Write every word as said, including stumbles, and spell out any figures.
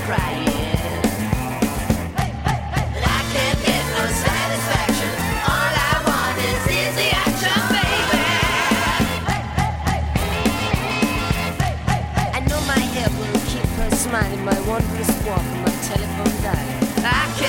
crying. But I can't get no satisfaction. All I want is easy action, baby. I know my hair will keep her smiling, my wondrous walk and my telephone dial. I can't